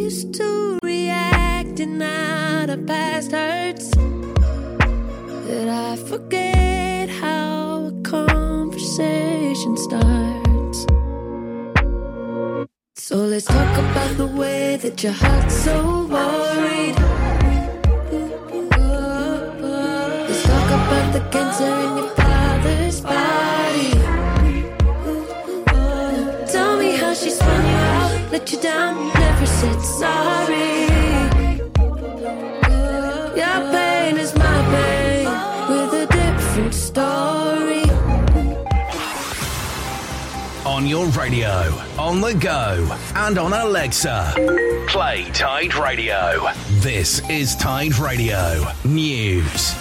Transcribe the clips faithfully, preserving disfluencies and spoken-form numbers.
used to react and now the past hurts. That I forget how a conversation starts. So let's talk about the way that your heart's so worried. Let's talk about the cancer in your father's body. Tell me how she spun you out, let you down, never said sorry. Your pain is my pain, with a different story. On your radio, on the go, and on Alexa. Play Tide Radio. This is Tide Radio News.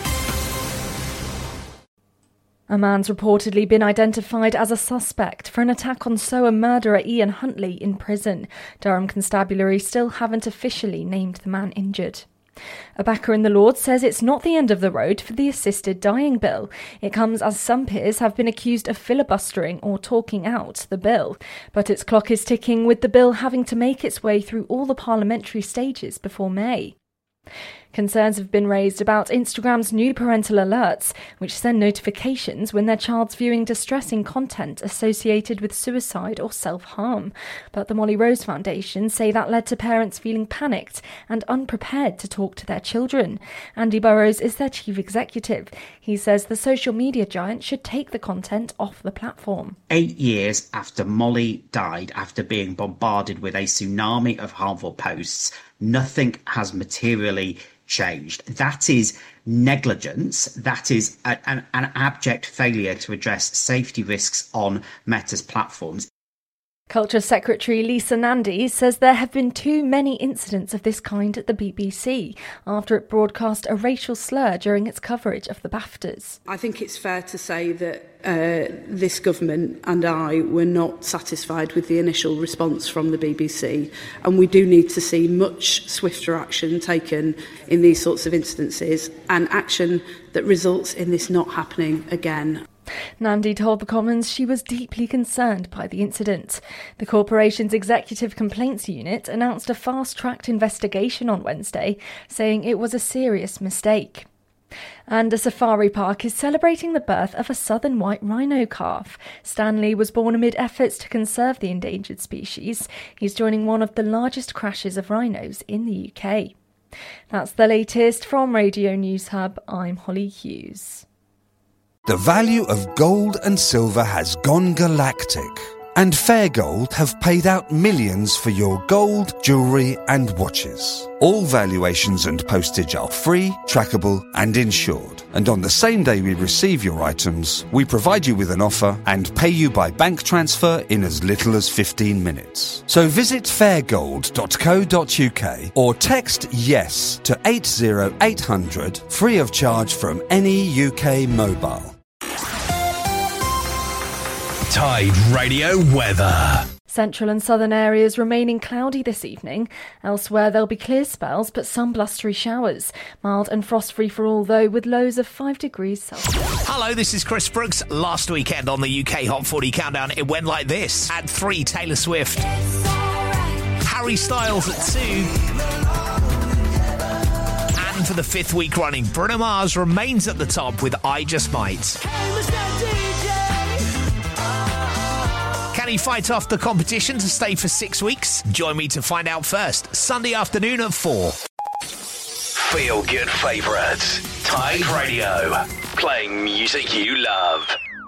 A man's reportedly been identified as a suspect for an attack on Soham murderer Ian Huntley in prison. Durham Constabulary still haven't officially named the man injured. A backer in the Lords says it's not the end of the road for the assisted dying bill. It comes as some peers have been accused of filibustering or talking out the bill. But its clock is ticking, with the bill having to make its way through all the parliamentary stages before May. Concerns have been raised about Instagram's new parental alerts, which send notifications when their child's viewing distressing content associated with suicide or self-harm. But the Molly Rose Foundation say that led to parents feeling panicked and unprepared to talk to their children. Andy Burrows is their chief executive. He says the social media giant should take the content off the platform. Eight years after Molly died, after being bombarded with a tsunami of harmful posts, nothing has materially changed. That is negligence. That is a, an, an abject failure to address safety risks on Meta's platforms. Culture Secretary Lisa Nandy says there have been too many incidents of this kind at the B B C after it broadcast a racial slur during its coverage of the BAFTAs. I think it's fair to say that uh, this government and I were not satisfied with the initial response from the B B C, and we do need to see much swifter action taken in these sorts of instances, and action that results in this not happening again. Nandy told the Commons she was deeply concerned by the incident. The corporation's Executive Complaints Unit announced a fast-tracked investigation on Wednesday, saying it was a serious mistake. And a safari park is celebrating the birth of a southern white rhino calf. Stanley was born amid efforts to conserve the endangered species. He's joining one of the largest crashes of rhinos in the U K. That's the latest from Radio News Hub. I'm Holly Hughes. The value of gold and silver has gone galactic, and Fair Gold have paid out millions for your gold, jewellery and watches. All valuations and postage are free, trackable and insured. And on the same day we receive your items, we provide you with an offer and pay you by bank transfer in as little as fifteen minutes. So visit fair gold dot co dot uk or text YES to eight zero eight hundred, free of charge from any U K mobile. Tide Radio weather. Central and southern areas remaining cloudy this evening. Elsewhere there'll be clear spells but some blustery showers. Mild and frost-free for all though, with lows of five degrees Celsius. Hello, this is Chris Brooks. Last weekend on the U K Hot forty Countdown, it went like this. At three, Taylor Swift. Harry Styles at two. And for the fifth week running, Bruno Mars remains at the top with I Just Might. Can he fight off the competition to stay for six weeks? Join me to find out first, Sunday afternoon at four. Feel good favourites. Tide Radio. Playing music you love.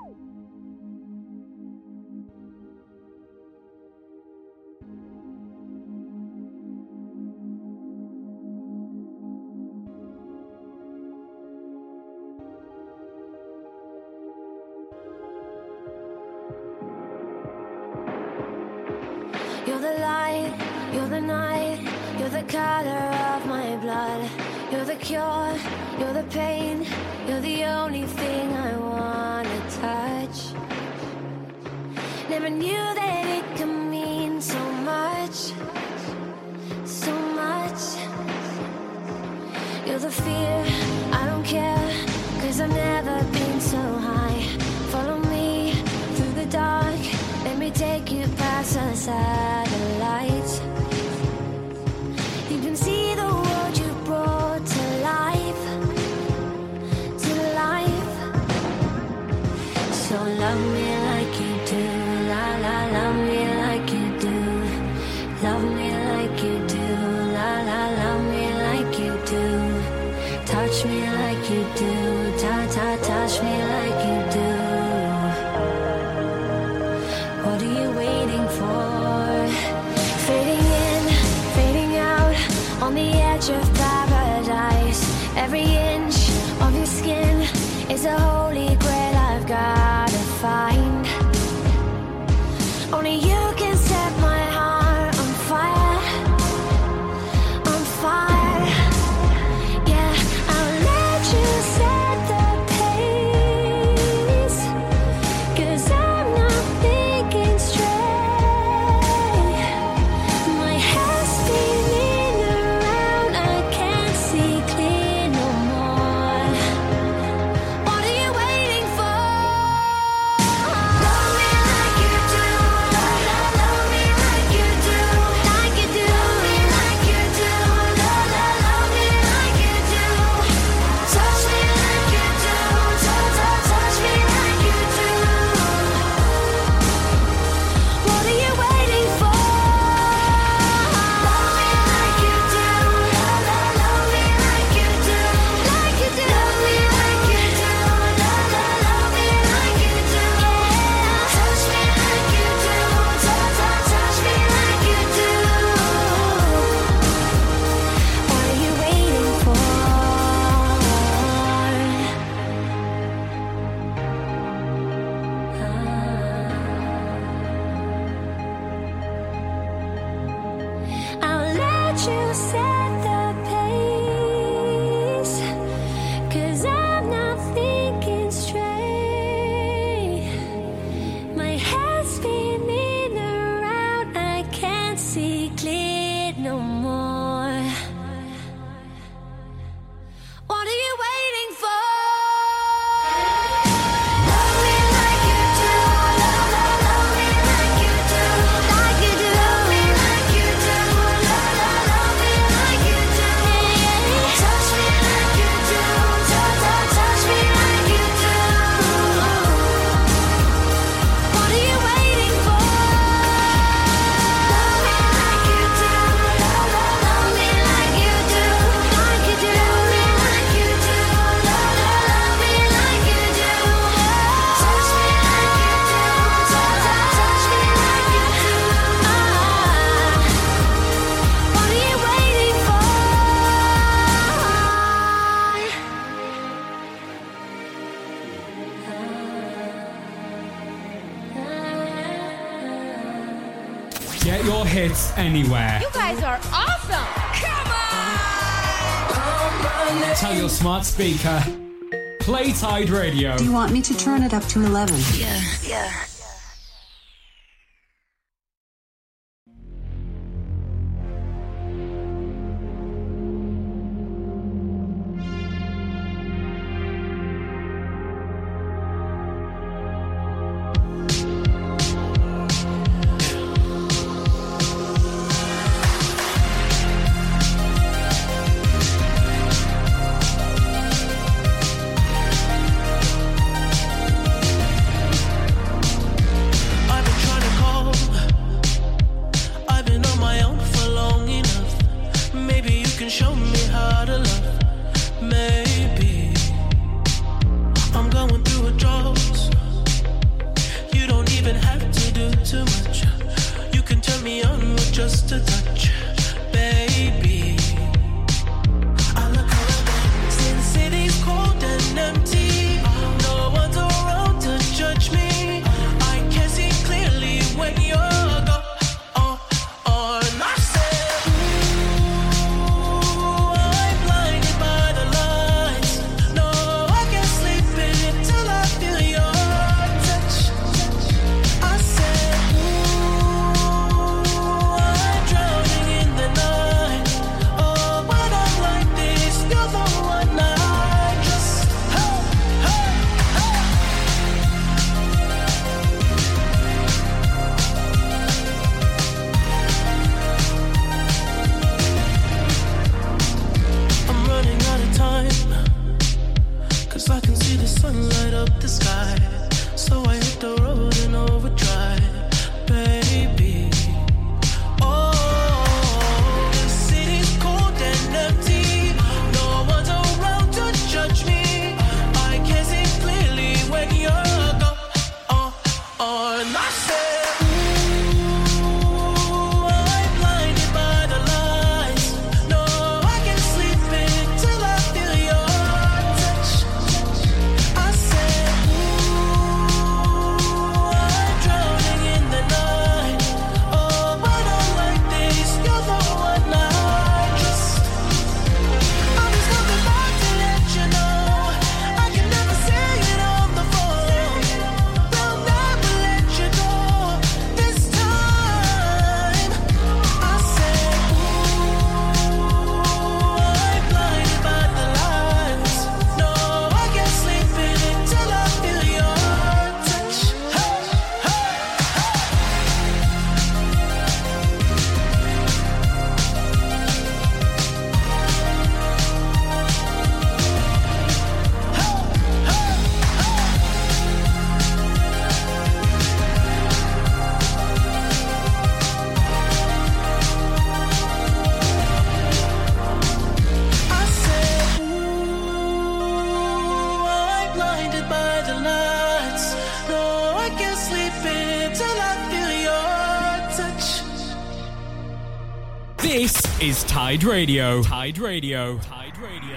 You're the light, you're the night, you're the color of my blood. You're the cure, you're the pain, you're the only thing I wanna touch. Never knew that it could mean so much, so much. You're the fear, I don't care, cause I've never been so high. Follow me through the dark, let me take you past the satellites. touch me like you do. Ta ta touch me like you do. What are you waiting for? Fading in, fading out, on the edge of paradise. Every inch of your skin is a holy grail I've gotta find. Only you can set my heart on fire, on fire. Yeah, I'll let you set the pace, 'cause I'm not thinking straight. My head's spinning around, I can't see clear no more. What are you waiting for? Love me like you do, love, love, love me like you do, like you do, love me like you do, love, love, love me like you do. Touch me like you do, touch, touch, touch me like you do. What are you waiting for? Love me like you do, love, love, love me like you do, like you do, love me like you do, love, love, love me like you do. Touch me like you do, touch, touch, touch me like you do. What are you waiting for? I'll let you set the pace, 'cause I'm not thinking straight. My head's spinning around, I can't see clear no more. What are you waiting for? Love me like you do, love, love, love me like you do, like you do, love me like you do, love, love, love me like you do. Touch me like you do, touch, touch, touch me like you do. What are you waiting for? Love me like you do, love, love, love me like you do, like you do, love me like you do, love, love, love me like you do. Touch me like you do, touch, touch, touch me like you do. What are you waiting for? Get your hits anywhere. You guys are awesome! Come on! Tell your smart speaker. Play Tide Radio. Do you want me to turn it up to eleven? Yeah, yeah. This is Tide Radio. Tide Radio. Tide Radio.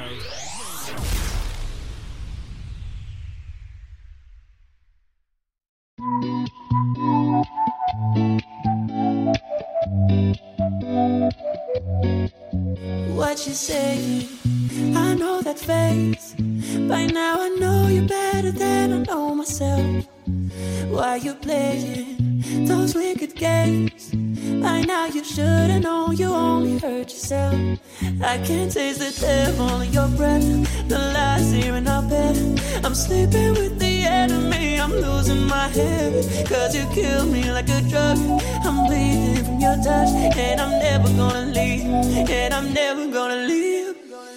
What you say? I know that face. By now I know you better than I know myself. Why you playing those wicked games? By now you should've known you only hurt yourself. I can taste the devil in your breath, the lies here in our bed. I'm sleeping with the enemy, I'm losing my head. Cause you kill me like a drug, I'm bleeding from your touch. And I'm never gonna leave, and I'm never gonna leave.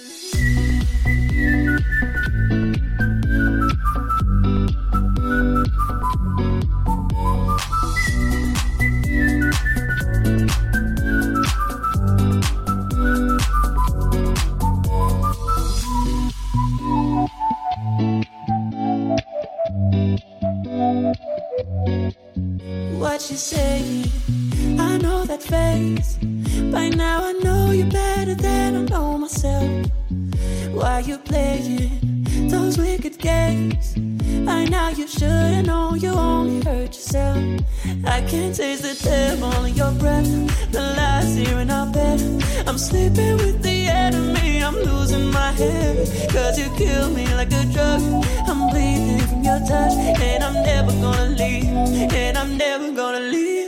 What you say? I know that face. By now I know you better than I know myself. Why you playing those wicked games? By now you should've known you only hurt yourself. I can taste the devil in your breath, the lies here in our bed. I'm sleeping with the enemy, I'm losing my head. Cause you kill me like a drug, I'm bleeding from your touch. And I'm never gonna leave, and I'm never gonna leave.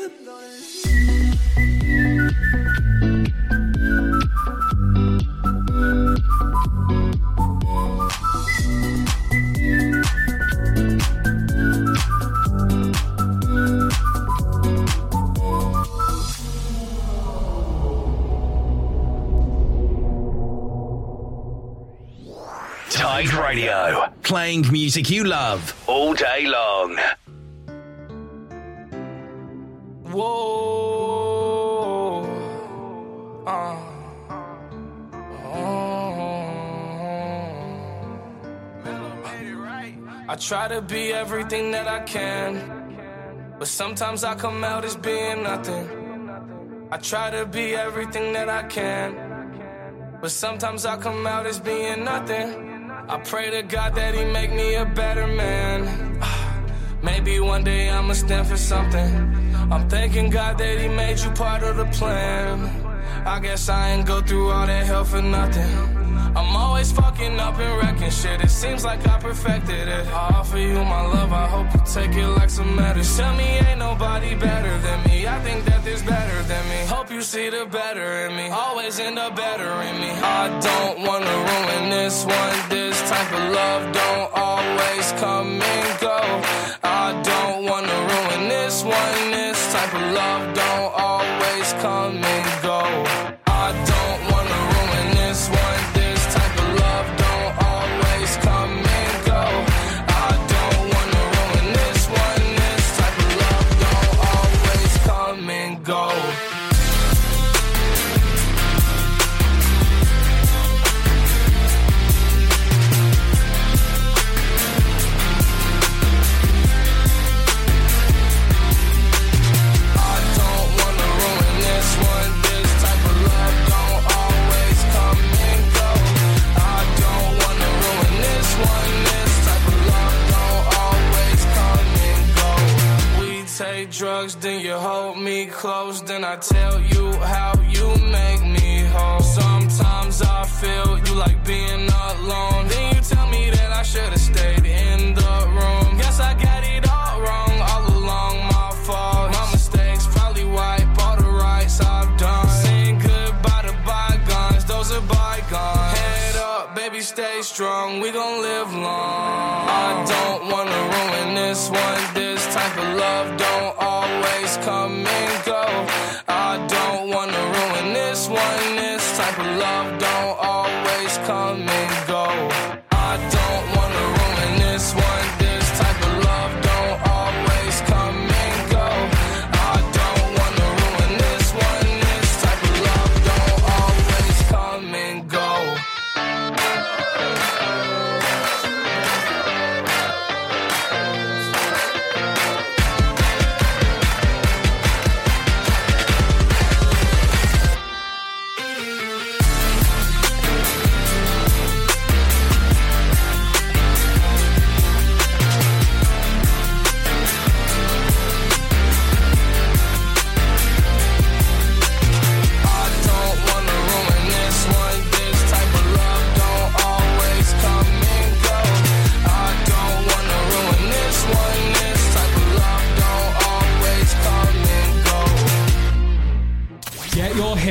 Tide Radio, playing music you love all day long. Whoa, uh, uh, I try to be everything that I can, but sometimes I come out as being nothing. I try to be everything that I can, but sometimes I come out as being nothing. I pray to God that he make me a better man. Maybe one day I'ma stand for something. I'm thanking God that he made you part of the plan. I guess I ain't go through all that hell for nothing. I'm always fucking up and wrecking shit. It seems like I perfected it. I offer you my love, I hope you take it like some medicine. Tell me ain't nobody better than me. I think that there's better than me. Hope you see the better in me. Always end up better in me. I don't wanna ruin this one. This type of love don't always come and go. I don't wanna ruin this one. This type of love don't always come and go. I don't wanna ruin this one. Drugs, then you hold me close, then I tell you how you make me whole. Sometimes I feel you like being alone, then you tell me that I should've stayed in the room. Guess I got it all wrong, all along my fault. My mistakes probably wipe all the rights I've done. Saying goodbye to bygones, those are bygones. Head up, baby, stay strong, we gon' live long. I don't wanna ruin this one. This type of love don't always come and go. I don't wanna ruin this one. This type of love don't always come and go. I don't wanna ruin this one. This type of love don't always come and go. I don't wanna ruin this one. This type of love don't always come and go.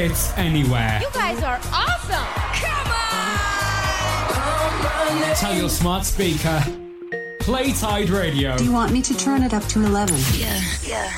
hits anywhere. You guys are awesome! Come on! Tell your smart speaker, play Tide Radio. Do you want me to turn it up to eleven? Yeah, yeah.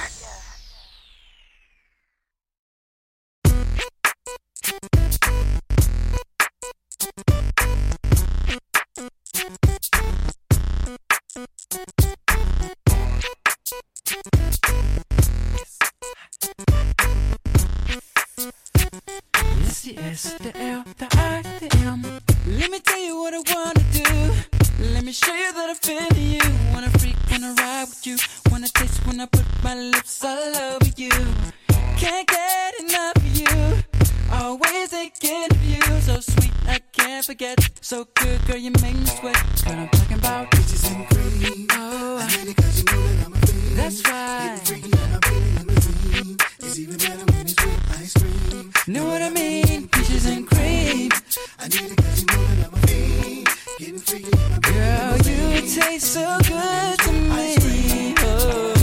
It's the S, the L, the I, the M. Let me tell you what I wanna do. Let me show you that I feel you. Wanna freak, wanna ride with you. Wanna taste when I put my lips all over you. Can't get enough of you. Always thinking of you. So sweet, I can't forget. So good, girl, you make me sweat. What I'm talking about, bitches and cream. Oh, I hate it cause you know that I'm a fiend. That's right. Getting freaky, I'm a Billy limousine. It's even better when it's with ice cream. Know what I mean? Peaches and cream. I need it cause you know that I'm a fiend. Getting freaky, I'm a girl, you taste so good to me. Oh,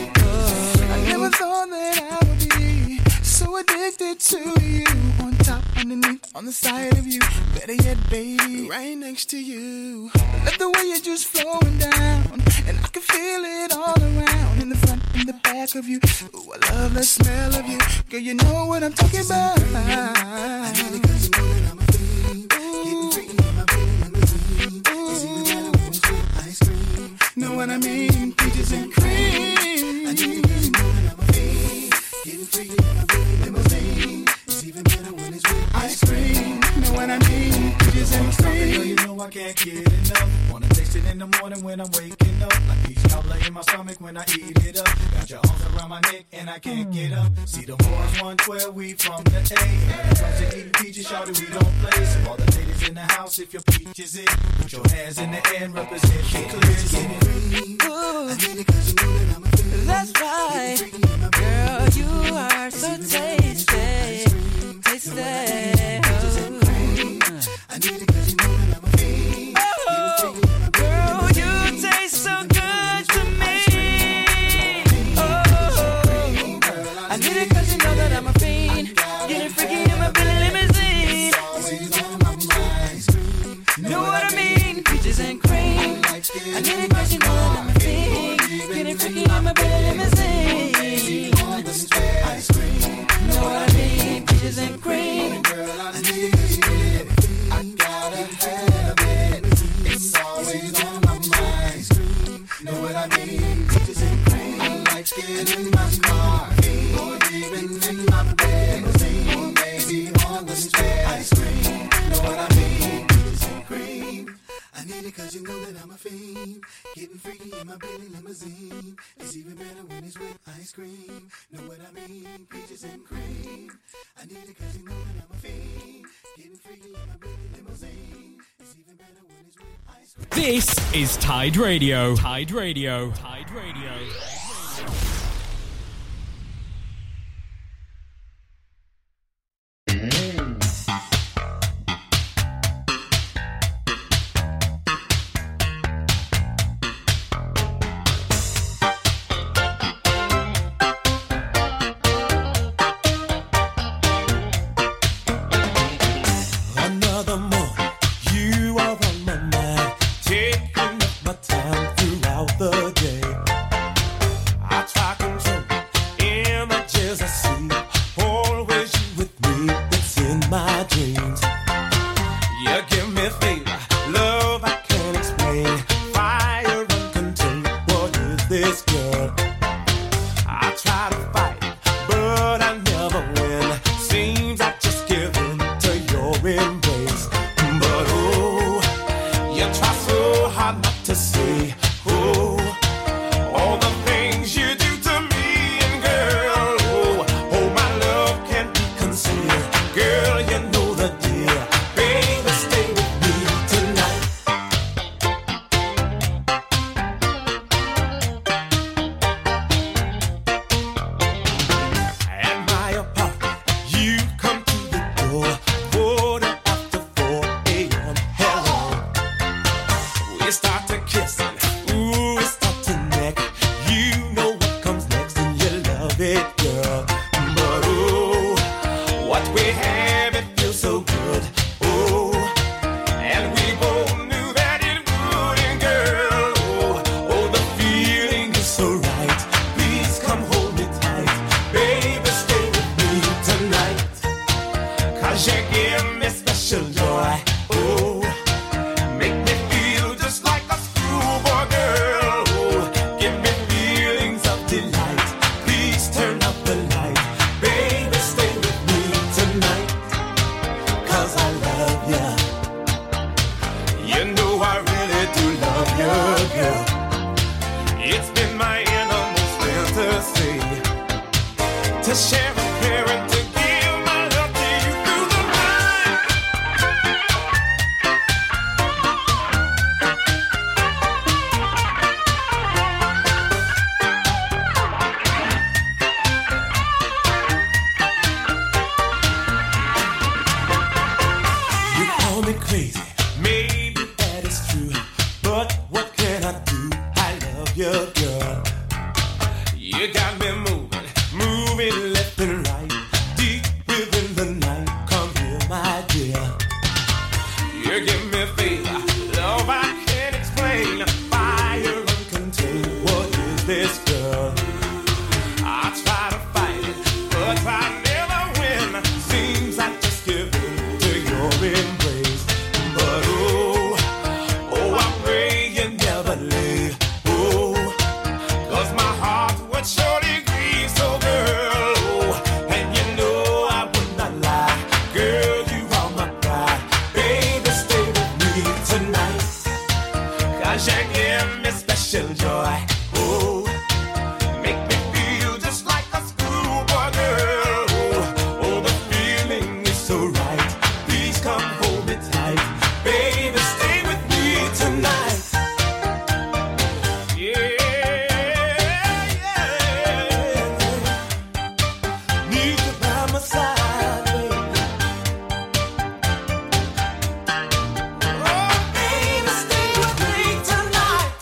oh. I never thought that I would be so addicted to you. On top, underneath, on the side of you. Better yet, baby, right next to you. Love the way you're just flowing down, and I can feel it all around. In the front, in the back of you. Ooh, I love the smell of you. Girl, you know what I'm talking about. I need it cause you know that I'm a fiend. Getting freaky in my Billy limousine. It's even better when it's with ice cream. Know what I mean? Peaches and cream. I need it cause you know that I'm a fiend. Getting freaky in my Billy limousine. It's even better when it's with ice cream. Know what I mean? Peaches and cream. Girl, you know I can't get enough. Wanna taste it in the morning when I'm waking up. Like peach cobbler in my stomach when I eat it up. Got your arms around my neck and I can't get up. See the boys one twelve, we from the A. When it comes to eating peaches, shawty, we don't play. So all the ladies in the house, if your peach is it, put your hands in the air and represent it clear. Ooh, I need it cause you know that I'm a fiend. That's right. Girl, you are so tasty. Tasty. I need it cause you know that I'm a fiend. Oh, girl, you taste so good to me. Oh, I need it cause you know that I'm a fiend. Getting freaky in my Billy limousine. Know what I mean? Peaches and cream. I need it cause you know that I'm a fiend. Getting freaky in my Billy limousine. Know what I mean? Peaches and cream. I need it cause you know that I gotta have it. It's always on my mind. Know what I mean? Peaches and cream. I like it in my car, or even in my bed, or maybe on the street. Ice cream. Know what I mean? Peaches and cream. I need it cause you know that I'm a fiend. Getting freaky in my Billy limousine. It's even better when it's with ice cream. Know what I mean? Peaches and cream. I need it cause you know that I'm a fiend. Getting freaky in my Billy limousine. It's even better when it's with ice cream. This is Tide Radio. Tide Radio. Tide Radio. 'cause you give me special joy. Oh, make me feel just like a schoolboy girl. Oh, give me feelings of delight. Please turn up the light. Baby, stay with me tonight, 'cause I love you. You know I really do love you, girl. It's been my innermost fantasy to share a pair and to give my love to you through the night. You call me crazy, maybe that is true, but what can I do? I love you, girl. You got me moving, moving left and right, deep within the night. Come here, my dear. You give me fever, love I can't explain, fire uncontained. What is this, girl? I try to fight it, but I never win. Seems I just give in to your embrace. But oh, oh, I pray you never leave. Oh, 'cause my heart would surely grieve. So girl, oh, and you know I would not lie. Girl, you are my pride. Baby, stay with me tonight, 'cause you give me special joy. Oh, make me feel just like a schoolboy girl. Oh, oh, the feeling is so right. Please come hold me tight. Baby, stay with me tonight. Yeah, yeah. Need you by my side, baby. Oh, baby, stay with me tonight.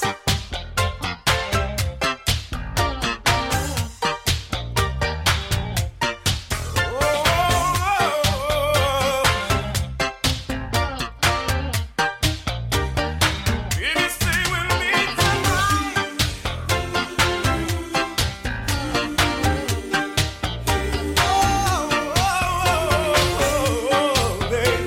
Baby, stay with me tonight. Oh, baby.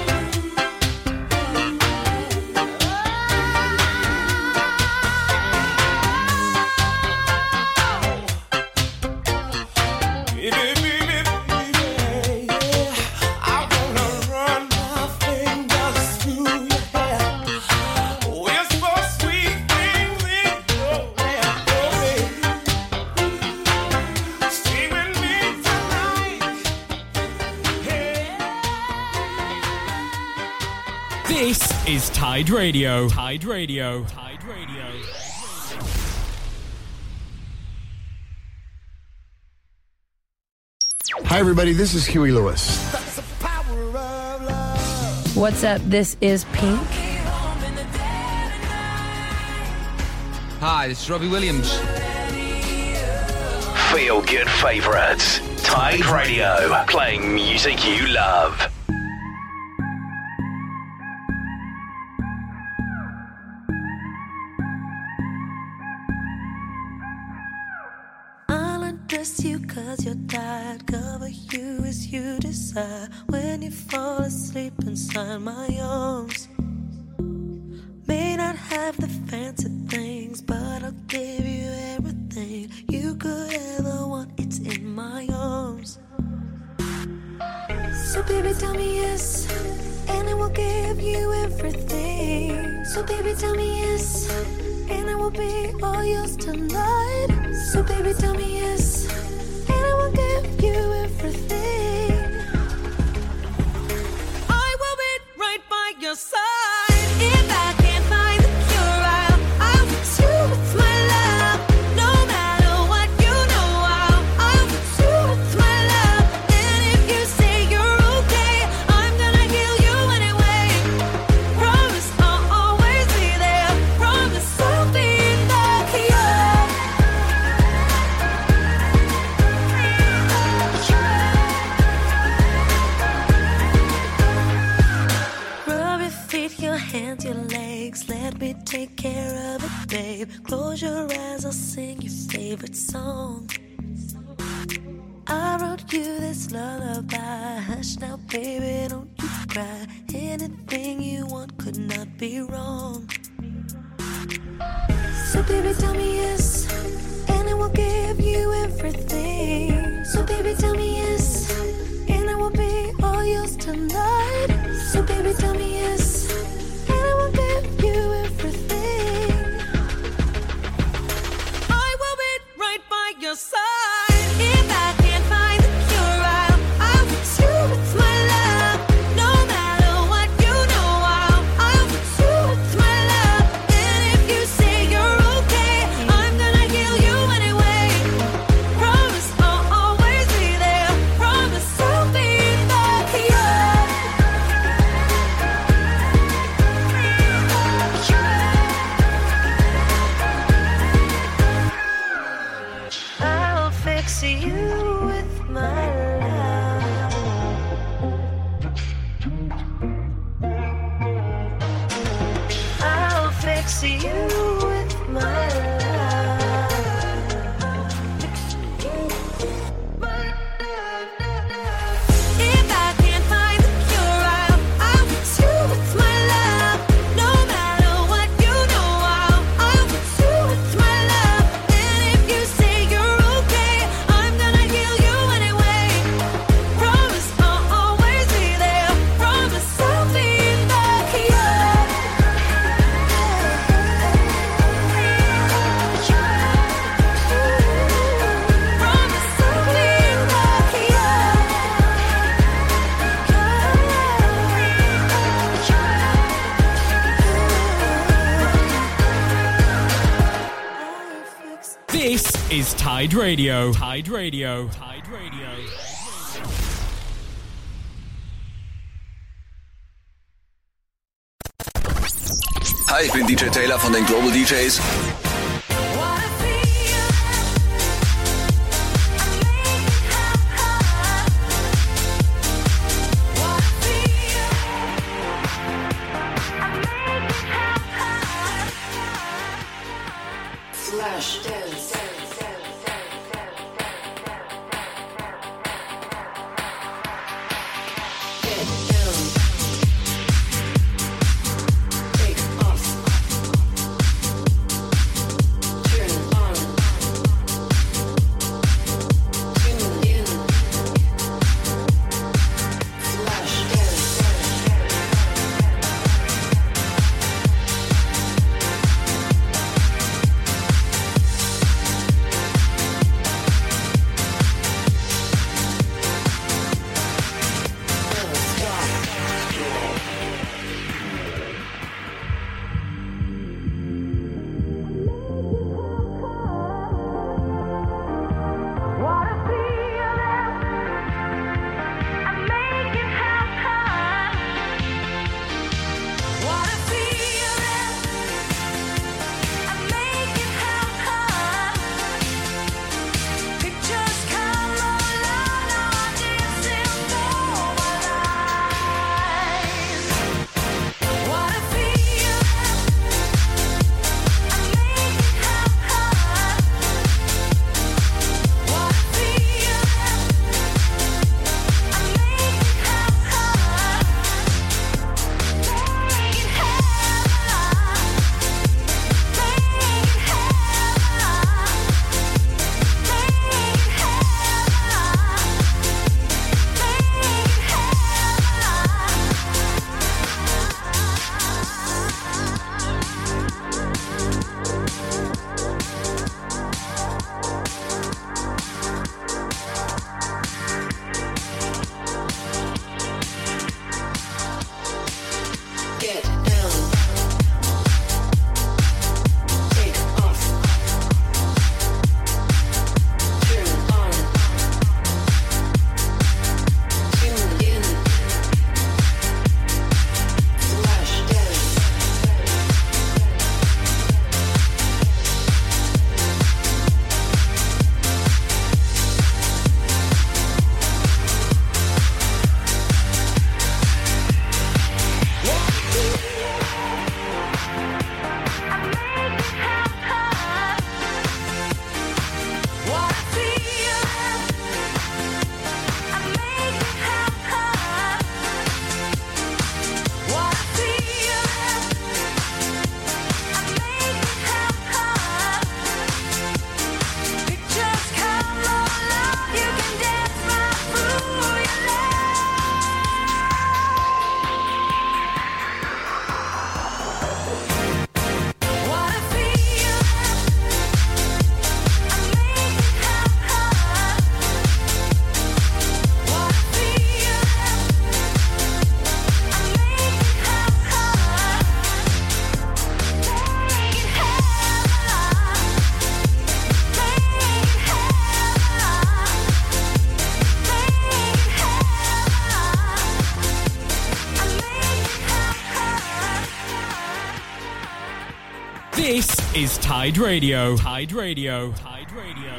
Baby, baby, baby, yeah. I wanna run my fingers through your hair. Whisper sweet things in your ear, oh baby. Stay with me tonight. This is Tide Radio. Tide Radio. Tide Radio. Hi, everybody. This is Huey Lewis. What's up? This is Pink. Hi, this is Robbie Williams. Feel good favourites. Tide Radio. Playing music you love. I'll undress you 'cause you're tired. Cover you as you desire. When you fall asleep inside my arms. May not have the fancy things, but I'll give you everything you could ever want. It's in my arms. So baby, tell me yes, and I will give you everything. So baby, tell me yes, and I will be all yours tonight. So baby, tell me yes, and I will give you everything. I will be right by your side. If I can't find the cure, I'll, I'll fix you with my love. No matter what, you know I'll, I'll fix you with my love. And if you say you're okay, I'm gonna heal you anyway. Promise I'll always be there. Promise I'll be the cure. Rub your feet, your hands, your legs. Let me take care of it, babe. Close your eyes, I'll sing your favorite song. I wrote you this lullaby. Hush now, Baby, don't you cry. Anything you want could not be wrong. So baby, tell me yes, and I will give you everything. So baby, tell me yes, and I will be all yours tonight. So baby, tell me yes, and I will give you everything. I will be right by your side. If I can't find the cure, I'll, I'll fix you with my love. No matter what, you know I'll, I'll fix you with my love. And if you say you're okay, I'm gonna heal you anyway. Promise I'll always be there. Promise I'll be the cure. I'll fix you with my love. I'll fix you with my love. If I can't find the cure, I'll, I'll fix you with my love. No matter what, you know I'll, I'll fix you with my love. And if you say you're okay, I'm gonna heal you anyway. Promise I'll always be there. Promise I'll be the cure. Promise I'll be the This is Tide Radio. Tide Radio. Tide Radio. Hi, ich bin D J Taylor von den Global D Js. Flash dance. Get down. Take off. This is Tide Radio. Tide Radio. Tide Radio.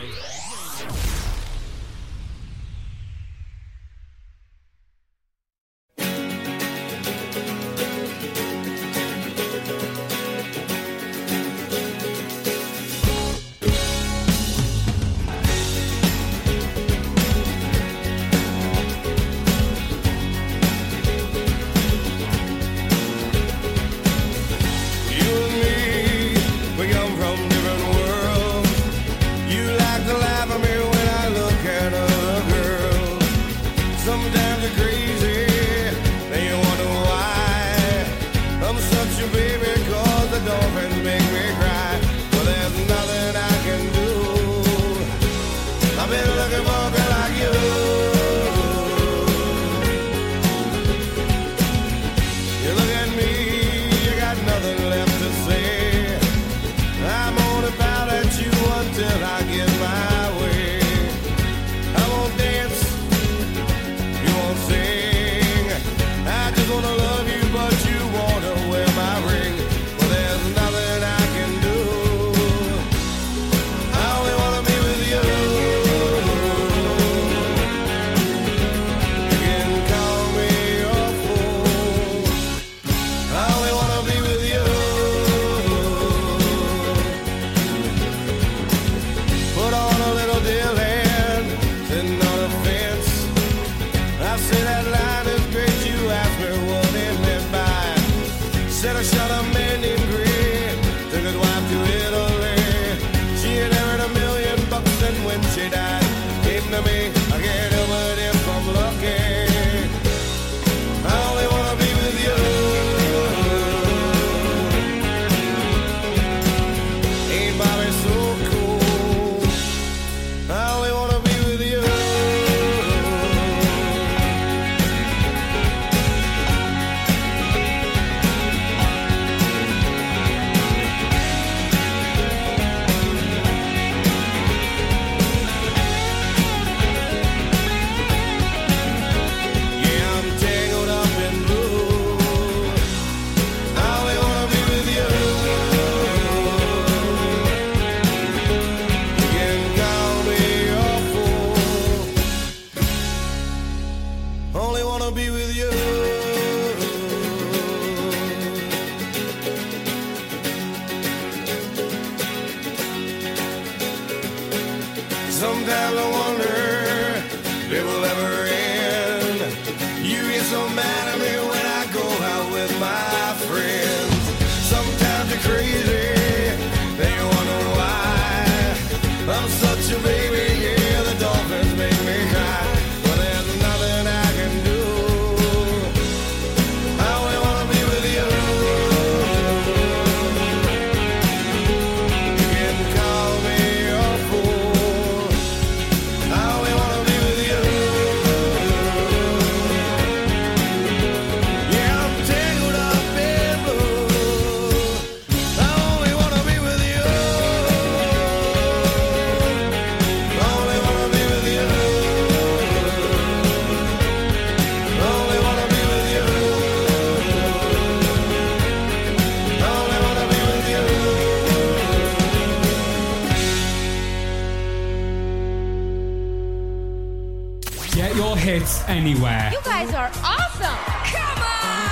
Anywhere. You guys are awesome! Come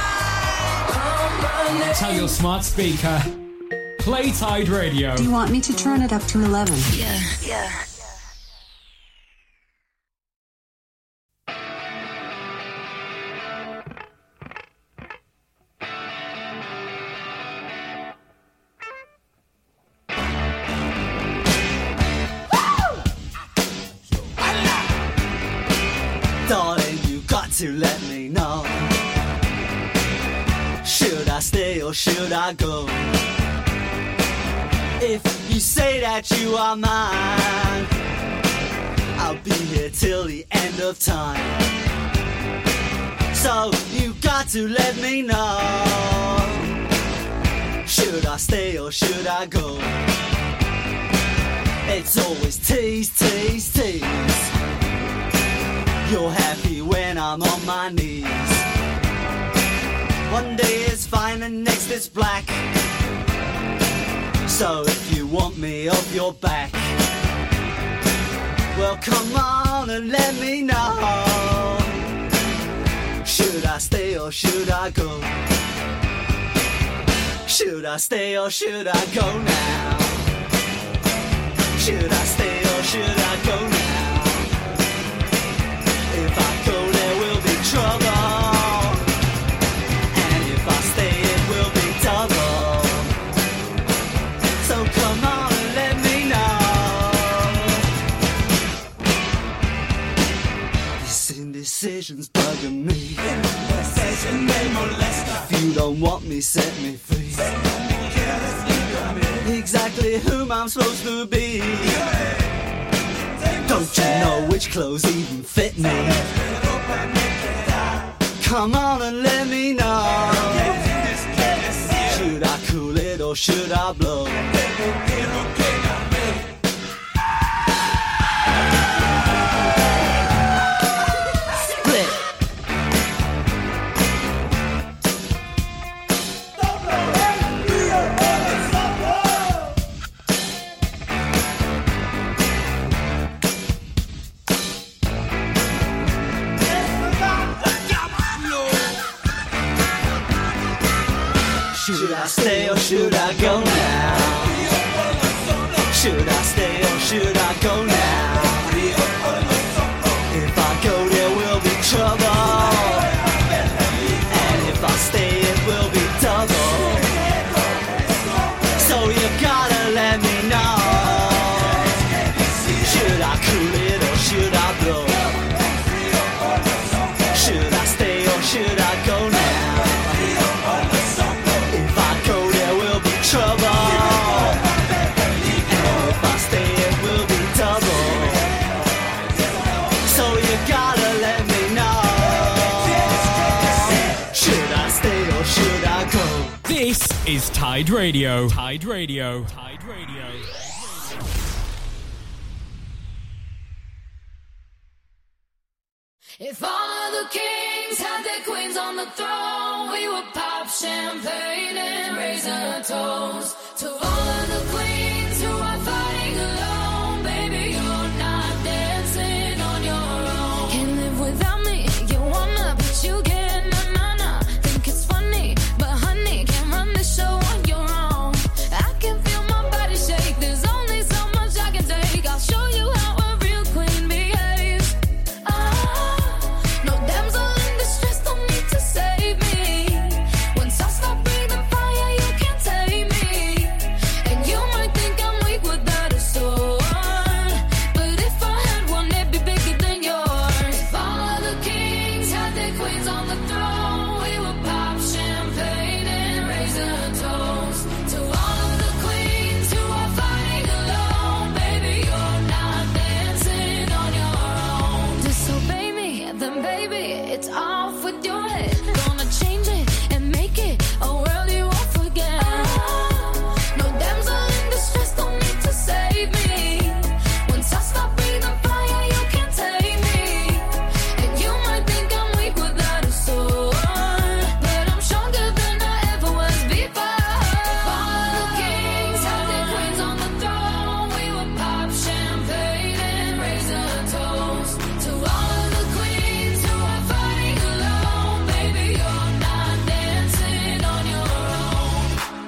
on! Tell your smart speaker, play Tide Radio. Do you want me to turn it up to eleven? Yeah, yeah. To let me know, should I stay or should I go? If you say that you are mine, I'll be here till the end of time. So you got to let me know, should I stay or should I go? It's always tease, tease, tease. You're happy when I'm on my knees. One day is fine and next is black. So if you want me off your back, well come on and let me know. Should I stay or should I go? Should I stay or should I go now? Should I stay or should I go now? If I go there will be trouble, and if I stay it will be double. So come on and let me know. This indecision's bugging me. Indecision may molest her. If you don't want me, set me free. Exactly whom I'm supposed to be. Don't you know which clothes even fit me? Come on and let me know. Should I cool it or should I blow? Should I stay or should I go now? Should I stay or should I go now? If I go there will be trouble, and if I stay it will be double. So you gotta let me know. Should I cool it or should I blow? Should I stay or should I go now? Trouble, and if I stay it will be double. So you gotta let me know. Should I stay or should I go? This is Tide Radio. Tide Radio. Tide Radio. If all of the kings had their queens on the throne, we would pop champagne and raise a toast to all of the queens who are fighting alone. Baby, you're not dancing on your own. Can't live without me, you wanna, but you can't. Na na na, think it's funny, but honey, can't run the show on your own. I can feel my body shake. There's only so much I can take. I'll show you how a real queen behaves. Ah. No damsel in distress, don't need to save me. Once I stop breathing fire, you can't tame me. And you might think I'm weak without a sword, but if I had one, it'd be bigger than yours. If all of the kings had their queens on the throne, we would pop champagne and raise a toast to all of the queens who are fighting alone. Baby, you're not dancing on your own. Disobey me, then baby, it's off with your head. Gonna change it and make it a world you won't forget. No damsel in distress, don't need to save me. Once I stop breathing fire, you can't tame me. And you might think I'm weak without a sword, but I'm stronger than I ever was before. If all of the kings had their queens on the throne, we would pop champagne and raise a toast to all of the queens who are fighting alone. Baby, you're not dancing on your own.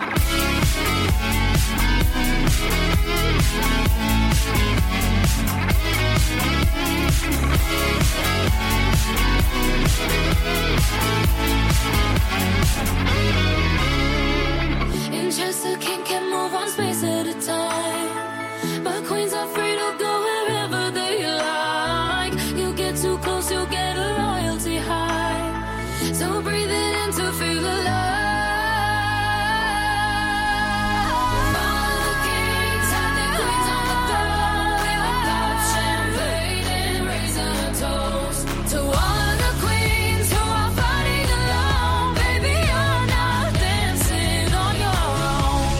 In Chester, king can move one space at a time, but queens are free to go wherever they like. You get too close, you'll get a royalty high. So breathe it in to feel alive. All of the kings had their queens on the throne. We would pop champagne and raise a toast to all of the queens who are fighting alone. Baby, you're not dancing on your own.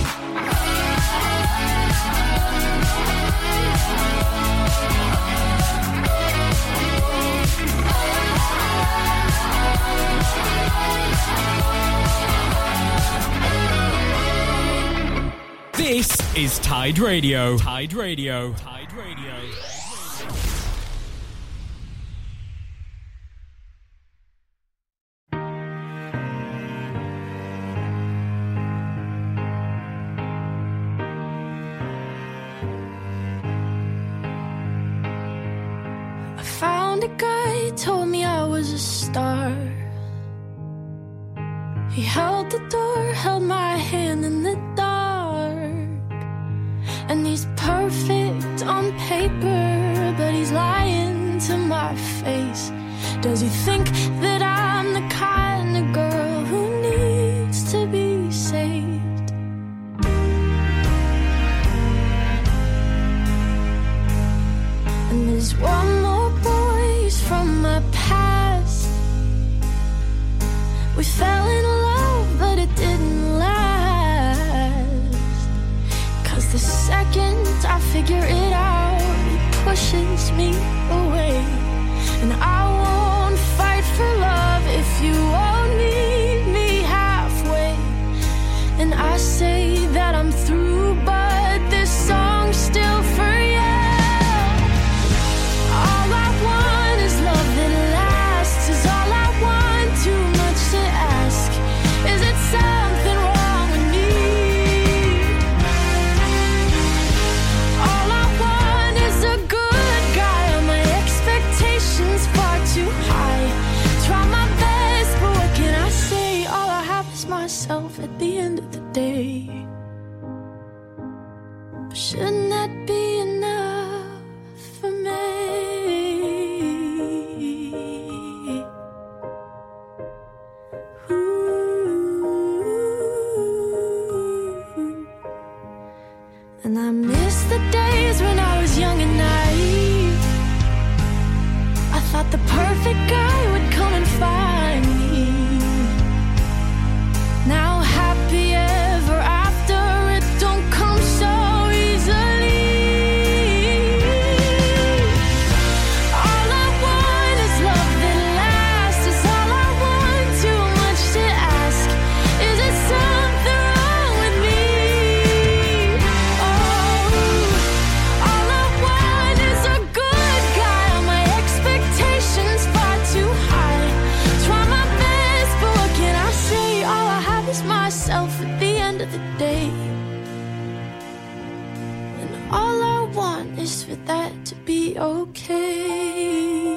is Tide Radio. Tide Radio. Tide Radio. I found a guy, told me I was a star. He held the door, held my hand in the dark. And he's perfect on paper, but he's lying to my face. Does he think that I'm the kind of girl who needs to be saved? And there's one more voice from my past. We fell in love, but it didn't last. Cause the second I figure it out, it pushes me away. And I won't fight for love if you won't meet me halfway. And I say that I'm through, but this song's still for you. All I want is love that lasts, is all I want, too much to ask. Is it something wrong with me? All I want is a good guy, are my expectations far too high? Try my best, but what can I say? All I have is myself at the end of the day. But shouldn't that be enough for me? And I miss the days when I was young and naive. I thought the perfect guy would come and find me. Now happy ever after, it don't come so easily. All I want is love that lasts, is all I want, too much to ask. Is it something wrong with me? All I want is a good guy, are my expectations far too high? Try my best, but what can I say? All I have is myself at the end of the day. And all I want is for that to be okay.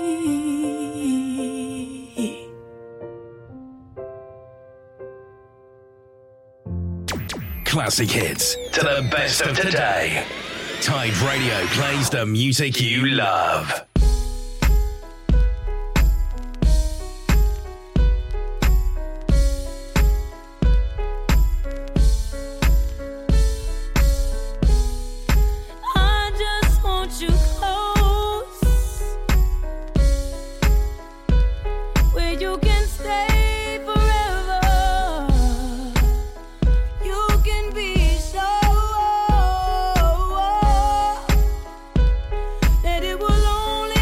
Classic hits to the best of today. Tide Radio plays the music you love. I just want you close, where you can stay forever. You can be sure that it will only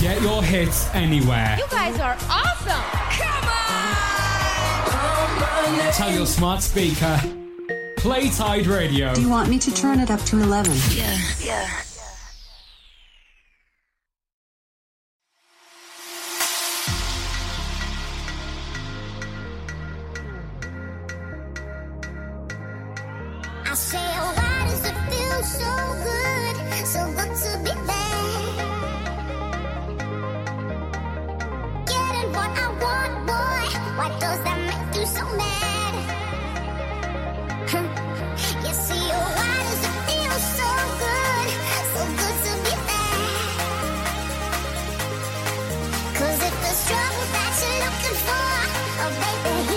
Get your hits anywhere. You guys are awesome. Come on. Tell your smart speaker, play Tide Radio. Do you want me to turn it up to eleven? Yeah, yeah. I say, oh, why does it feel so good, so good to be there? Getting what I want, boy, why does that make you so mad? Huh. You see, oh, why does it feel so good, so good to be there? 'Cause if the struggle that you're looking for, oh, baby,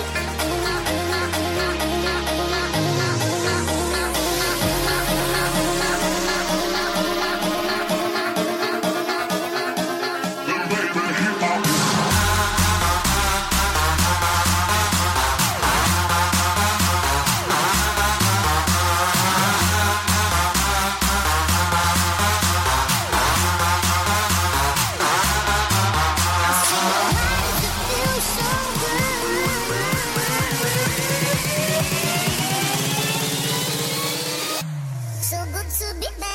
so good to be back.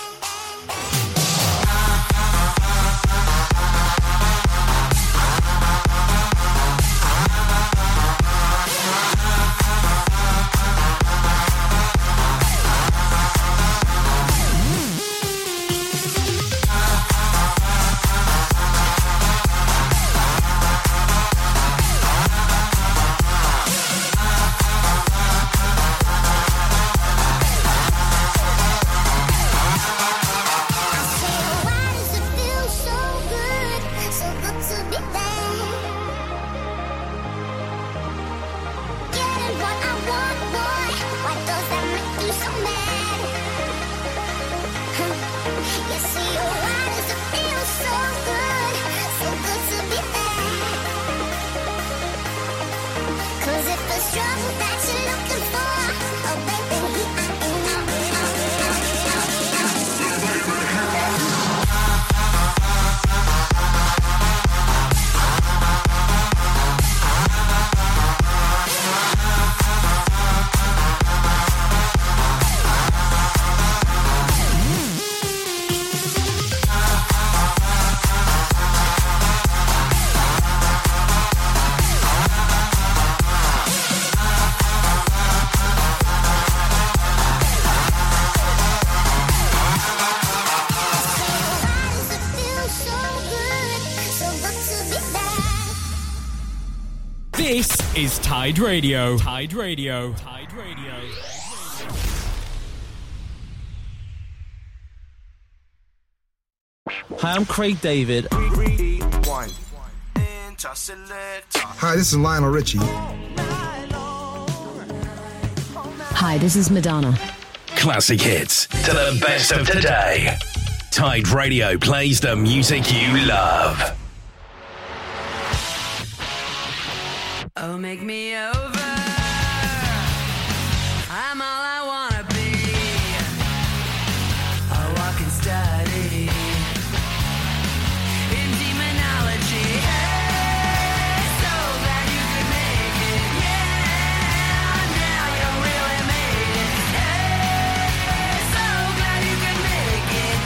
This is Tide Radio. Tide Radio. Tide Radio. Hi, I'm Craig David. Hi, this is Lionel Richie. Hi, this is Madonna. Classic hits to the best of today. Tide Radio plays the music you love. Oh, make me over. I'm all I wanna be. A walking study in demonology. Hey, so glad you could make it. Yeah, now you really made it. Hey, so glad you could make it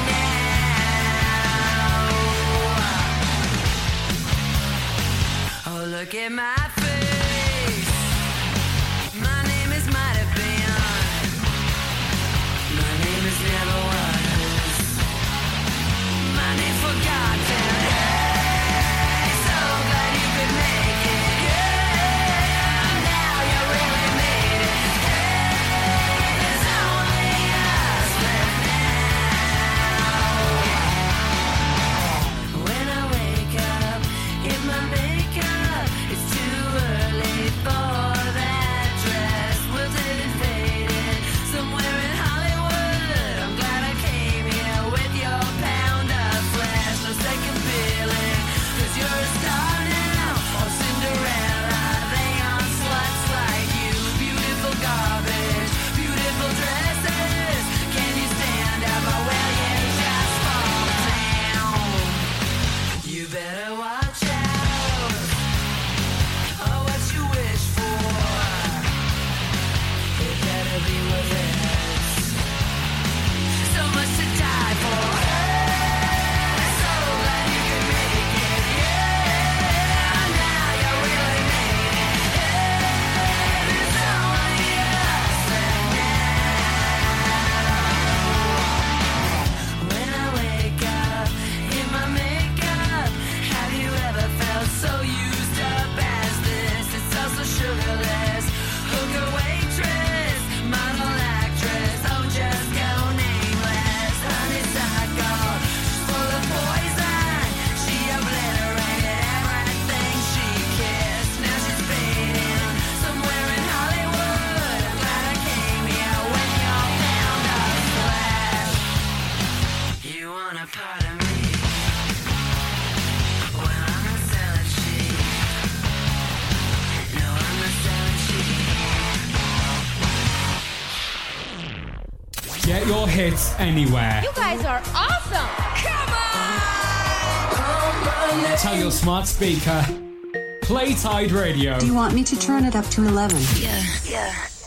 now. Oh, look at my When I wake up, if my makeup is too your hits anywhere. You guys are awesome. Come on. Tell your smart speaker, play Tide Radio. Do you want me to turn it up to eleven? Yeah, yeah.